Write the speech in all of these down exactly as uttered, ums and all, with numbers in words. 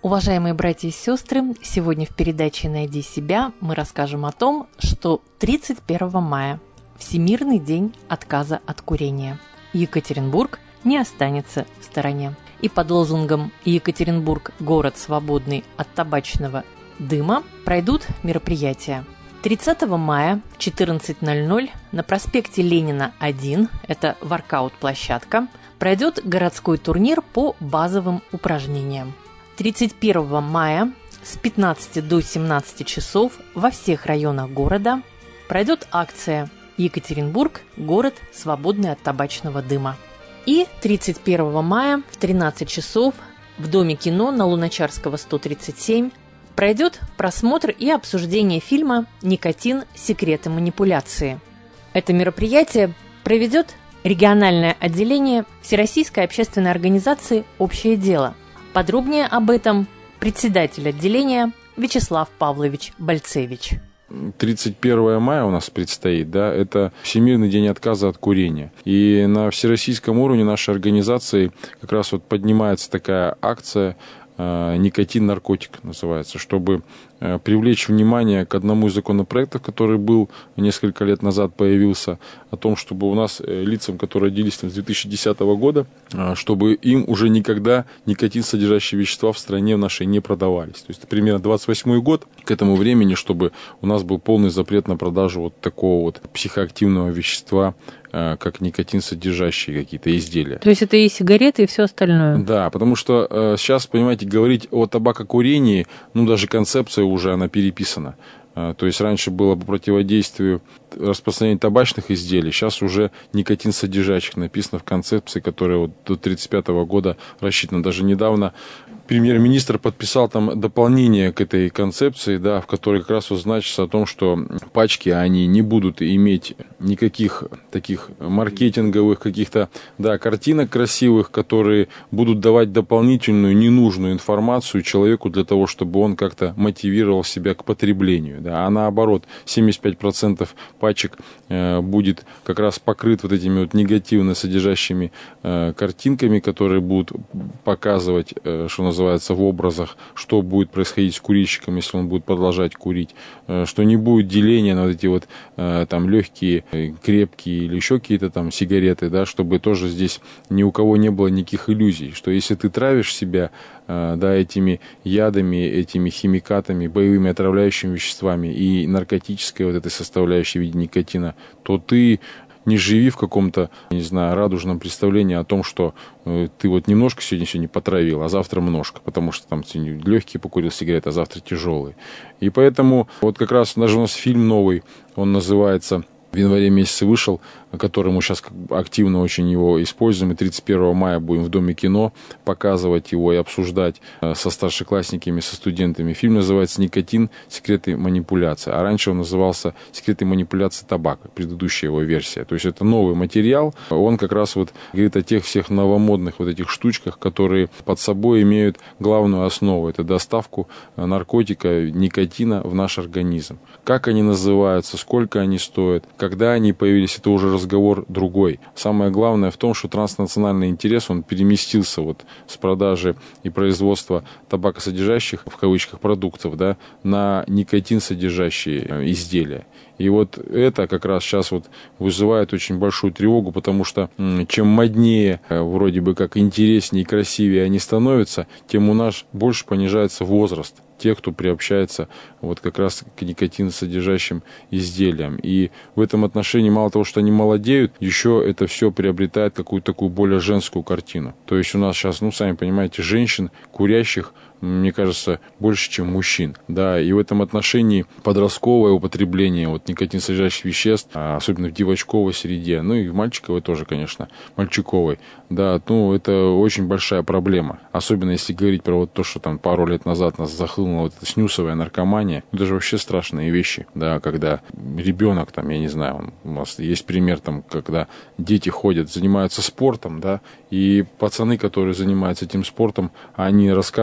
Уважаемые братья и сестры, сегодня в передаче «Найди себя» мы расскажем о том, что тридцать первого мая – Всемирный день отказа от курения. Екатеринбург не останется в стороне. И под лозунгом «Екатеринбург – город, свободный от табачного дыма» пройдут мероприятия. тридцатого мая в четырнадцать ноль ноль на проспекте Ленина один, это воркаут-площадка, пройдет городской турнир по базовым упражнениям. тридцать первого мая с пятнадцати до семнадцати часов во всех районах города пройдет акция «Екатеринбург – город, свободный от табачного дыма». И тридцать первого мая в тринадцать часов в Доме кино на Луначарского сто тридцать семь пройдет просмотр и обсуждение фильма «Никотин. Секреты манипуляции». Это мероприятие проведет региональное отделение Всероссийской общественной организации «Общее дело». Подробнее об этом председатель отделения Вячеслав Павлович Бальцевич. тридцать первого мая у нас предстоит, да, это Всемирный день отказа от курения. И на всероссийском уровне нашей организации как раз вот поднимается такая акция «Никотин, наркотик» называется, чтобы привлечь внимание к одному из законопроектов, который был несколько лет назад появился, о том, чтобы у нас лицам, которые родились с две тысячи десятого года, чтобы им уже никогда никотин содержащие вещества в стране нашей не продавались. То есть примерно двадцать восьмой год к этому времени, чтобы у нас был полный запрет на продажу вот такого вот психоактивного вещества, как никотин содержащие какие-то изделия. То есть это и сигареты, и все остальное? Да, потому что э, сейчас, понимаете, говорить о табакокурении, ну, даже концепция уже, она переписана. Э, то есть раньше было по противодействию распространению табачных изделий, сейчас уже никотин содержащих написано в концепции, которая вот до тридцать пятого года рассчитана. Даже недавно премьер-министр подписал там дополнение к этой концепции, да, в которой как раз вот значится о том, что пачки, они не будут иметь никаких таких маркетинговых каких-то, да, картинок красивых, которые будут давать дополнительную ненужную информацию человеку для того, чтобы он как-то мотивировал себя к потреблению, да, а наоборот, семьдесят пять процентов пачек э, будет как раз покрыт вот этими вот негативно содержащими э, картинками, которые будут показывать, э, что называется, в образах, что будет происходить с курильщиком, если он будет продолжать курить, э, что не будет деления на вот эти вот э, там легкие, э, крепкие или еще какие-то там сигареты, да, чтобы тоже здесь ни у кого не было никаких иллюзий, что если ты травишь себя, э, да, этими ядами, этими химикатами, боевыми отравляющими веществами и наркотической вот этой составляющей в виде никотина, то ты не живи в каком-то, не знаю, радужном представлении о том, что э, ты вот немножко сегодня сегодня потравил, а завтра множко, потому что там легкие покурил сигареты, а завтра тяжелые. И поэтому вот как раз даже у нас фильм новый, он называется, в январе месяце вышел, который мы сейчас активно очень его используем, и тридцать первого мая будем в Доме кино показывать его и обсуждать со старшеклассниками, со студентами. Фильм называется «Никотин. Секреты манипуляции», а раньше он назывался «Секреты манипуляции табака», предыдущая его версия. То есть это новый материал, он как раз вот говорит о тех всех новомодных вот этих штучках, которые под собой имеют главную основу, это доставку наркотика, никотина в наш организм. Как они называются, сколько они стоят, когда они появились, это уже разговор другой. Самое главное в том, что транснациональный интерес, он переместился вот с продажи и производства табакосодержащих, в кавычках, продуктов, да, на никотин содержащие изделия. И вот это как раз сейчас вот вызывает очень большую тревогу, потому что чем моднее, вроде бы как интереснее и красивее они становятся, тем у нас больше понижается возраст тех, кто приобщается вот как раз к никотиносодержащим изделиям. И в этом отношении мало того, что они молодеют, еще это все приобретает какую-то такую более женскую картину. То есть у нас сейчас, ну, сами понимаете, женщин, курящих, мне кажется, больше, чем мужчин. Да, и в этом отношении подростковое употребление вот никотиносодержащих веществ, особенно в девочковой среде, ну и в мальчиковой тоже, конечно, мальчиковой, да, ну, это очень большая проблема. Особенно если говорить про вот то, что там пару лет назад нас захлынула вот эта снюсовая наркомания. Это же вообще страшные вещи, да, когда ребенок там, я не знаю, у нас есть пример там, когда дети ходят, занимаются спортом, да, и пацаны, которые занимаются этим спортом, они рассказывают нам, что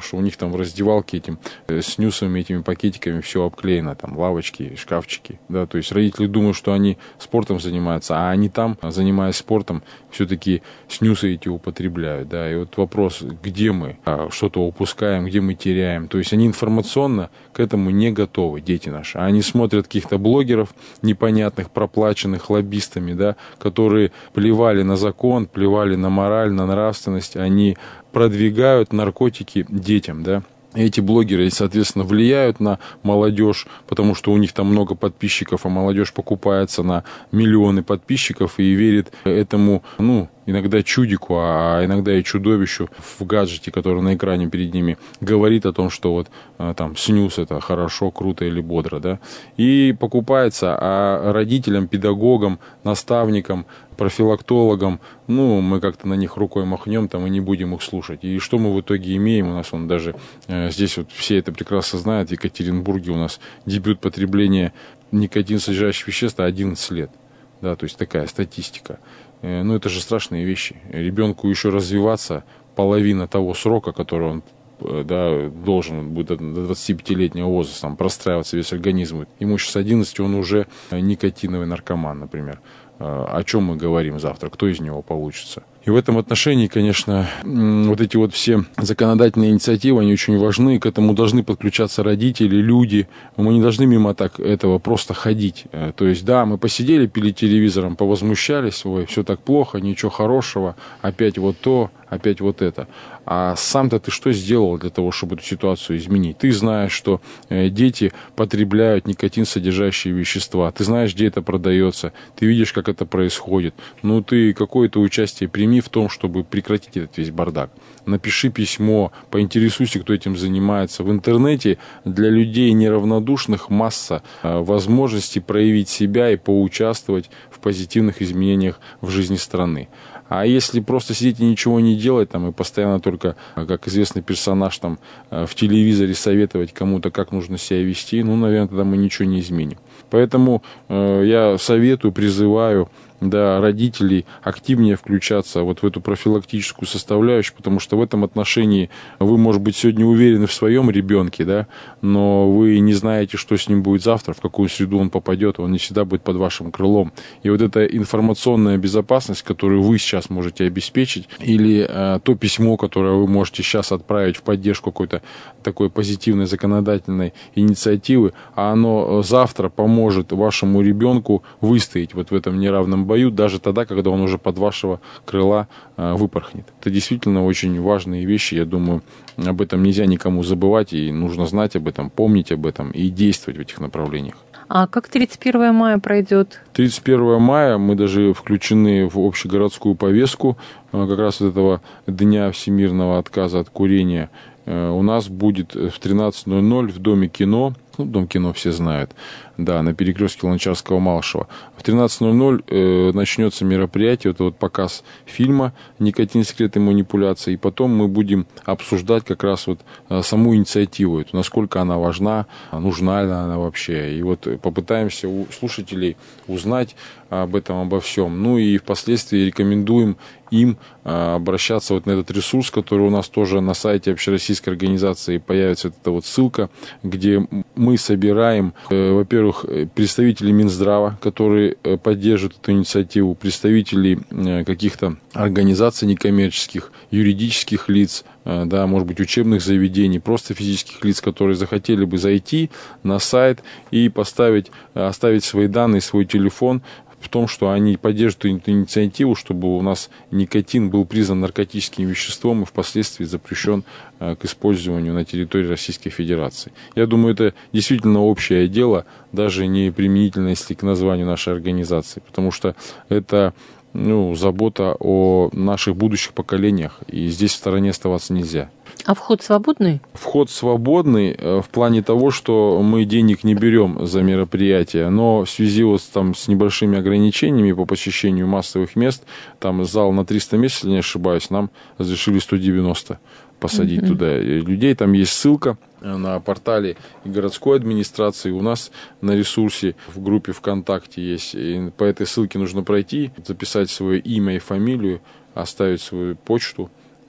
что у них там в раздевалке этим э, снюсами, этими пакетиками все обклеено, там лавочки, шкафчики, да, то есть родители думают, что они спортом занимаются, а они там, занимаясь спортом, все-таки снюсы эти употребляют, да, и вот вопрос, где мы что-то упускаем, где мы теряем, то есть они информационно к этому не готовы, дети наши, они смотрят каких-то блогеров непонятных, проплаченных лоббистами, да, которые плевали на закон, плевали на мораль, на нравственность, они продвигают наркотики детям, да. Эти блогеры, соответственно, влияют на молодежь, потому что у них там много подписчиков, а молодежь покупается на миллионы подписчиков и верит этому, ну, иногда чудику, а иногда и чудовищу в гаджете, который на экране перед ними говорит о том, что вот там снюс это хорошо, круто или бодро, да, и покупается, а родителям, педагогам, наставникам, профилактологам, ну, мы как-то на них рукой махнем там и не будем их слушать. И что мы в итоге имеем? У нас он даже э, здесь вот все это прекрасно знают, в Екатеринбурге у нас дебют потребления никотинсодержащих веществ одиннадцать лет, да, то есть такая статистика. Ну, это же страшные вещи. Ребенку еще развиваться половина того срока, который он, да, должен будет до двадцатипятилетнего возраста там, простраиваться весь организм. Ему сейчас одиннадцать, он уже никотиновый наркоман, например. О чем мы говорим завтра, кто из него получится. И в этом отношении, конечно, вот эти вот все законодательные инициативы, они очень важны, к этому должны подключаться родители, люди. Мы не должны мимо так этого просто ходить. То есть, да, мы посидели перед телевизором, повозмущались, ой, все так плохо, ничего хорошего, опять вот то, опять вот это. А сам-то ты что сделал для того, чтобы эту ситуацию изменить? Ты знаешь, что дети потребляют никотин-содержащие вещества, ты знаешь, где это продается, ты видишь, как это происходит. Ну, ты какое-то участие прими в том, чтобы прекратить этот весь бардак. Напиши письмо, поинтересуйся, кто этим занимается. В интернете для людей неравнодушных масса возможностей проявить себя и поучаствовать в позитивных изменениях в жизни страны. А если просто сидеть и ничего не делать, там, и постоянно только, как известный персонаж, там, в телевизоре советовать кому-то, как нужно себя вести, ну, наверное, тогда мы ничего не изменим. Поэтому э, я советую, призываю, да, родителей активнее включаться вот в эту профилактическую составляющую, потому что в этом отношении вы, может быть, сегодня уверены в своем ребенке, да, но вы не знаете, что с ним будет завтра, в какую среду он попадет, он не всегда будет под вашим крылом. И вот эта информационная безопасность, которую вы сейчас можете обеспечить, или э, то письмо, которое вы можете сейчас отправить в поддержку какой-то такой позитивной законодательной инициативы, а оно завтра поможет вашему ребенку выстоять вот в этом неравном бою, даже тогда, когда он уже под вашего крыла э, выпорхнет. Это действительно очень важные вещи, я думаю, об этом нельзя никому забывать, и нужно знать об этом, помнить об этом и действовать в этих направлениях. А как тридцать первое мая пройдет? тридцать первое мая мы даже включены в общегородскую повестку э, как раз вот этого Дня всемирного отказа от курения. Э, у нас будет в тринадцать ноль ноль в Доме кино, ну, Дом кино все знают, да, на перекрестке Луначарского-Малышева. В тринадцать ноль ноль э, начнется мероприятие, это вот показ фильма «Никотин. Секреты манипуляции», и потом мы будем обсуждать как раз вот э, саму инициативу, эту, насколько она важна, нужна ли она вообще. И вот попытаемся у слушателей узнать об этом, обо всем. Ну и впоследствии рекомендуем им э, обращаться вот на этот ресурс, который у нас тоже на сайте общероссийской организации появится, вот эта вот ссылка, где мы собираем, э, во-первых, представителей Минздрава, которые э, поддерживают эту инициативу, представителей э, каких-то организаций некоммерческих, юридических лиц, э, да, может быть, учебных заведений, просто физических лиц, которые захотели бы зайти на сайт и поставить, оставить свои данные, свой телефон, в том, что они поддерживают эту инициативу, чтобы у нас никотин был признан наркотическим веществом и впоследствии запрещен к использованию на территории Российской Федерации. Я думаю, это действительно общее дело, даже не применительно, если к названию нашей организации, потому что это, ну, забота о наших будущих поколениях, и здесь в стороне оставаться нельзя. А вход свободный? Вход свободный в плане того, что мы денег не берем за мероприятие, но в связи вот там с небольшими ограничениями по посещению массовых мест, там зал на триста мест, если не ошибаюсь, нам разрешили сто девяносто посадить mm-hmm. туда людей. Там есть ссылка на портале городской администрации, у нас на ресурсе в группе ВКонтакте есть. И по этой ссылке нужно пройти, записать свое имя и фамилию, оставить свою почту,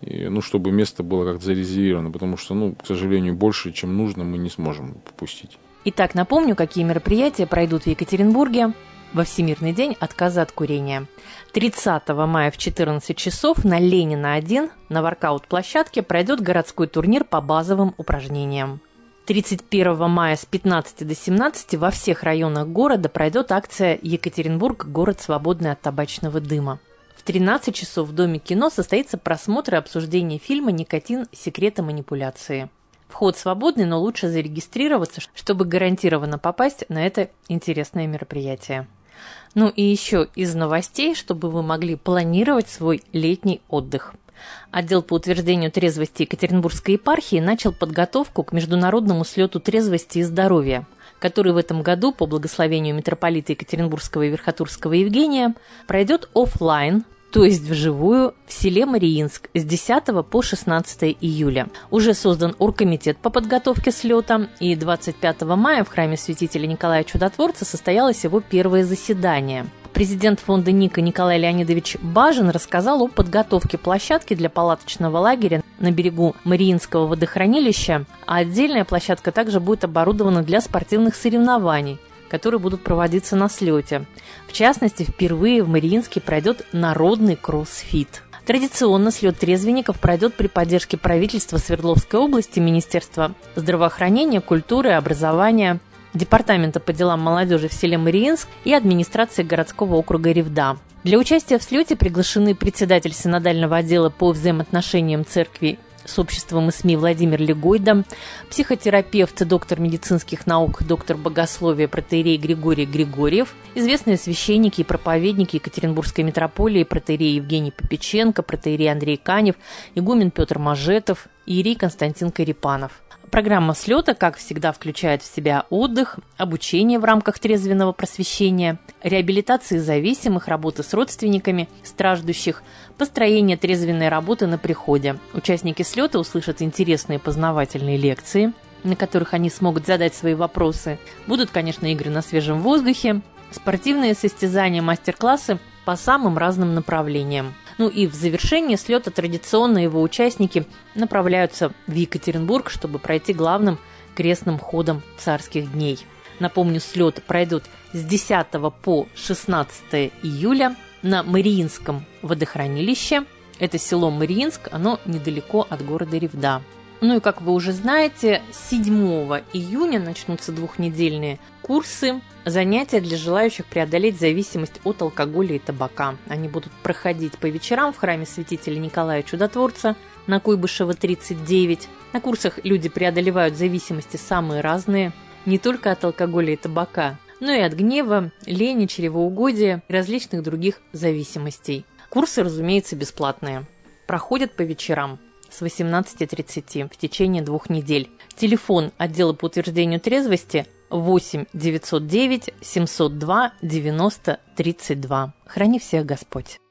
и, ну, чтобы место было как-то зарезервировано, потому что, ну, к сожалению, больше, чем нужно, мы не сможем попустить. Итак, напомню, какие мероприятия пройдут в Екатеринбурге во Всемирный день отказа от курения. тридцатого мая в четырнадцать часов на Ленина один на воркаут-площадке пройдет городской турнир по базовым упражнениям. тридцать первого мая с пятнадцати до семнадцати во всех районах города пройдет акция «Екатеринбург – город, свободный от табачного дыма». В тринадцать часов в Доме кино состоится просмотр и обсуждение фильма «Никотин. Секреты манипуляции». Вход свободный, но лучше зарегистрироваться, чтобы гарантированно попасть на это интересное мероприятие. Ну и еще из новостей, чтобы вы могли планировать свой летний отдых. Отдел по утверждению трезвости Екатеринбургской епархии начал подготовку к международному слету трезвости и здоровья, который в этом году по благословению митрополита Екатеринбургского и Верхотурского Евгения пройдет офлайн, то есть вживую, в селе Мариинск с десятого по шестнадцатое июля. Уже создан оргкомитет по подготовке слета, и двадцать пятого мая в храме святителя Николая Чудотворца состоялось его первое заседание. Президент фонда Ника Николай Леонидович Бажин рассказал о подготовке площадки для палаточного лагеря на берегу Мариинского водохранилища, а отдельная площадка также будет оборудована для спортивных соревнований, которые будут проводиться на слете. В частности, впервые в Мариинске пройдет народный кроссфит. Традиционно слет трезвенников пройдет при поддержке правительства Свердловской области, Министерства здравоохранения, культуры и образования, Департамента по делам молодежи в селе Мариинск и администрации городского округа Ревда. Для участия в слете приглашены председатель синодального отдела по взаимоотношениям церкви с обществом и СМИ Владимир Легойда, психотерапевт, доктор медицинских наук, доктор богословия протоиерей Григорий Григорьев, известные священники и проповедники Екатеринбургской митрополии, протоиерей Евгений Попеченко, протоиерей Андрей Канев, игумен Петр Мажетов, иерей Константин Карипанов. Программа слета, как всегда, включает в себя отдых, обучение в рамках трезвенного просвещения, реабилитации зависимых, работы с родственниками страждущих, построение трезвенной работы на приходе. Участники слета услышат интересные познавательные лекции, на которых они смогут задать свои вопросы. Будут, конечно, игры на свежем воздухе, спортивные состязания, мастер-классы по самым разным направлениям. Ну и в завершении слета традиционно его участники направляются в Екатеринбург, чтобы пройти главным крестным ходом царских дней. Напомню, слет пройдут с десятого по шестнадцатое июля на Мариинском водохранилище. Это село Мариинск, оно недалеко от города Ревда. Ну и, как вы уже знаете, седьмого июня начнутся двухнедельные курсы, занятия для желающих преодолеть зависимость от алкоголя и табака. Они будут проходить по вечерам в храме святителя Николая Чудотворца на Куйбышева, тридцать девять. На курсах люди преодолевают зависимости самые разные, не только от алкоголя и табака, но и от гнева, лени, чревоугодия и различных других зависимостей. Курсы, разумеется, бесплатные. Проходят по вечерам с восемнадцати тридцати в течение двух недель. Телефон отдела по утверждению трезвости восемь девятьсот девять семьсот два девяносто тридцать два. Храни всех Господь!